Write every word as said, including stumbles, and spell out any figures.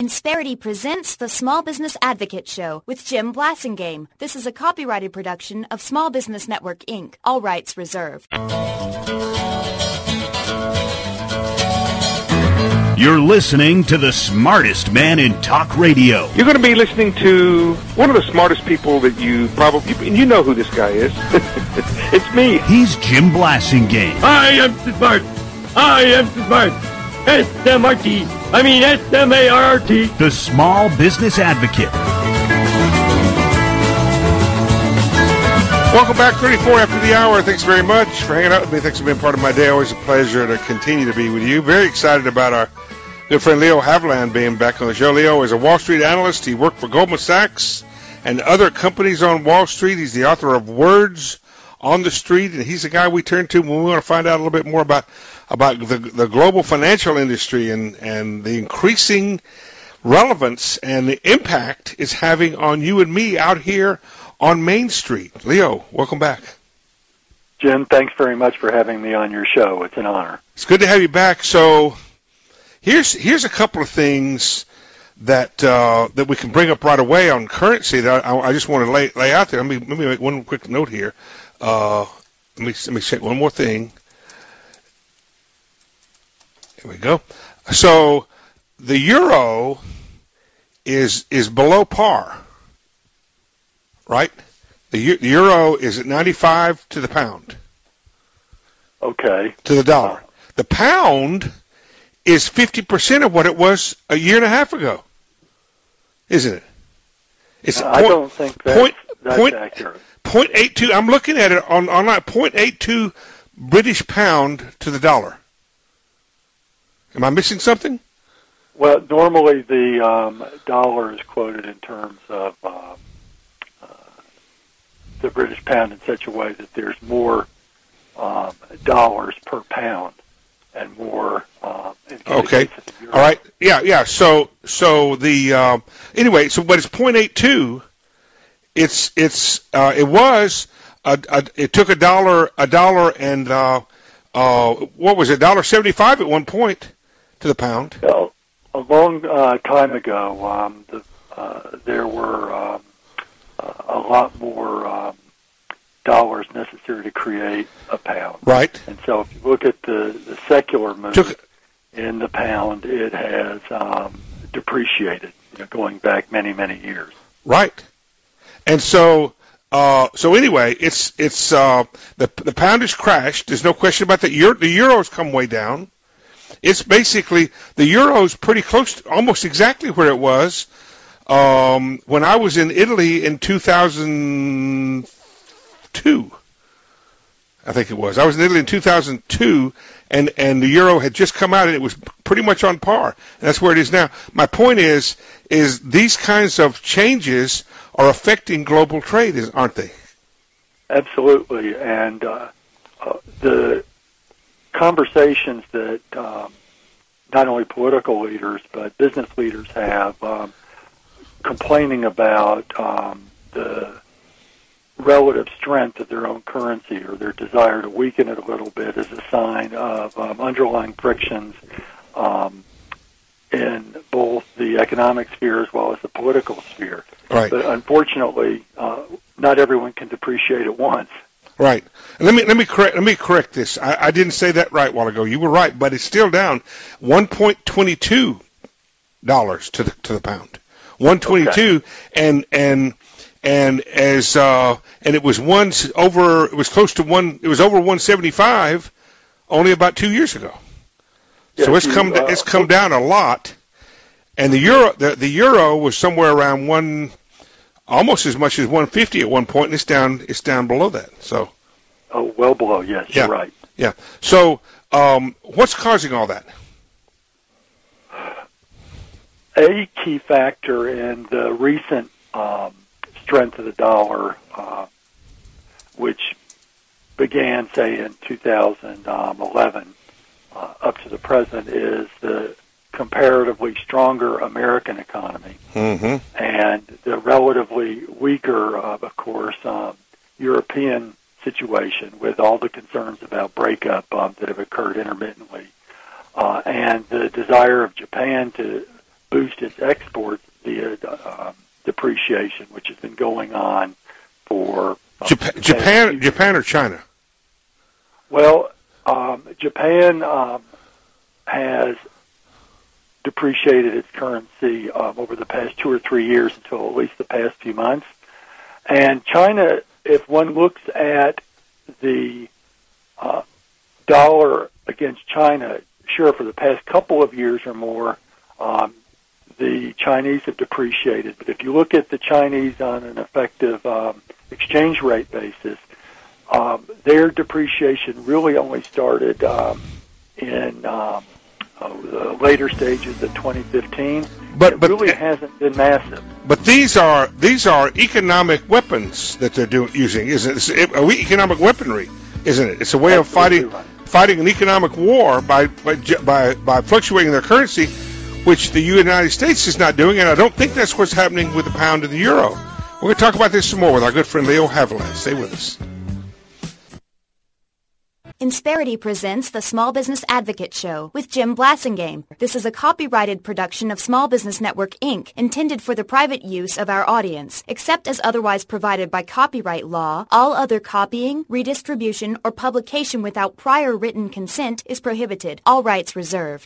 Insperity presents the Small Business Advocate Show with Jim Blasingame. This is a copyrighted production of Small Business Network, Incorporated. All rights reserved. You're listening to the smartest man in talk radio. You're going to be listening to one of the smartest people that you probably, and you know who this guy is. It's me. He's Jim Blasingame. I am smart. I am smart. S M R T. I mean S M A R R T. The Small Business Advocate. Welcome back, thirty-four after the hour. Thanks very much for hanging out with me. Thanks for being part of my day. Always a pleasure to continue to be with you. Very excited about our good friend Leo Haviland being back on the show. Leo is a Wall Street analyst. He worked for Goldman Sachs and other companies on Wall Street. He's the author of Words on the Street, and he's the guy we turn to when we want to find out a little bit more about about the, the global financial industry and, and the increasing relevance and the impact it's having on you and me out here on Main Street. Leo, welcome back. Jim, thanks very much for having me on your show. It's an honor. It's good to have you back. So here's here's a couple of things that uh, that we can bring up right away on currency that I, I just want to lay lay out there. Let me let me make one quick note here. Uh, let me let me check one more thing. Here we go. So the euro is is below par, right? The, the euro is at ninety-five to the pound. Okay. To the dollar. The pound is fifty percent of what it was a year and a half ago, isn't it? It's uh, I point, don't think that's, point, that's point, accurate. point eight two. I'm looking at it on online. point eight two British pound to the dollar. Am I missing something? Well, normally the um, dollar is quoted in terms of uh, uh, the British pound in such a way that there's more um, dollars per pound and more. Um, in okay. All right. Yeah. Yeah. So so the uh, anyway. So but it's point eight two. It's it's uh, it was a, a, it took a dollar a dollar and uh, uh, what was it? dollar seventy-five at one point to the pound. Well, a long uh, time ago, um, the, uh, there were um, uh, a lot more um, dollars necessary to create a pound. Right. And so if you look at the, the secular movement Took, in the pound, it has um, depreciated, you know, going back many, many years. Right. And so, uh, so anyway, it's it's uh, the the pound has crashed. There's no question about that. Euro, the euro's come way down. It's basically the euro's pretty close, to, almost exactly where it was um, when I was in Italy in two thousand two. I think it was. I was in Italy in two thousand two, and, and the euro had just come out, and it was pretty much on par. And that's where it is now. My point is, is these kinds of changes are affecting global trade, aren't they? Absolutely. And uh, uh, the conversations that um, not only political leaders but business leaders have um, complaining about um, the relative strength of their own currency or their desire to weaken it a little bit is a sign of um, underlying frictions um, in both the economic sphere as well as the political sphere. Right. But unfortunately, uh, not everyone can depreciate at once. Right. Let me let me correct let me correct this. I, I didn't say that right a while ago. You were right, but it's still down one point two two dollars to the to the pound. one twenty-two, okay. and and and as uh, and it was one over. It was close to one. It was over one seventy-five only about two years ago. Yes, so it's you, come uh, it's come down a lot, and the euro the, the euro was somewhere around one. Almost as much as one fifty at one point, and it's down. It's down below that. So, oh, well below. Yes, yeah, you're right. Yeah. So, um, what's causing all that? A key factor in the recent um, strength of the dollar, uh, which began, say, in two thousand eleven uh, up to the present, is the comparatively stronger American economy, mm-hmm. and the relatively weaker, uh, of course, um, European situation with all the concerns about breakup um, that have occurred intermittently, uh, and the desire of Japan to boost its exports via uh, depreciation, which has been going on for uh, Japan, Japan, Japan or China? Well, um, Japan um, has depreciated its currency um, over the past two or three years until at least the past few months. And China, if one looks at the uh, dollar against China, sure, for the past couple of years or more, um, the Chinese have depreciated. But if you look at the Chinese on an effective um, exchange rate basis, um, their depreciation really only started um, in um, uh, the later stages of twenty fifteen. But it but really hasn't been massive. But these are these are economic weapons that they're doing using, isn't it? It's a economic weaponry, isn't it? It's a way Absolutely of fighting right. fighting an economic war by by by, by fluctuating their currency, which the United States is not doing, and I don't think that's what's happening with the pound and the euro. We're going to talk about this some more with our good friend Leo Haviland. Stay with us. Insperity presents the Small Business Advocate Show with Jim Blasingame. This is a copyrighted production of Small Business Network, Incorporated, intended for the private use of our audience. Except as otherwise provided by copyright law, all other copying, redistribution, or publication without prior written consent is prohibited. All rights reserved.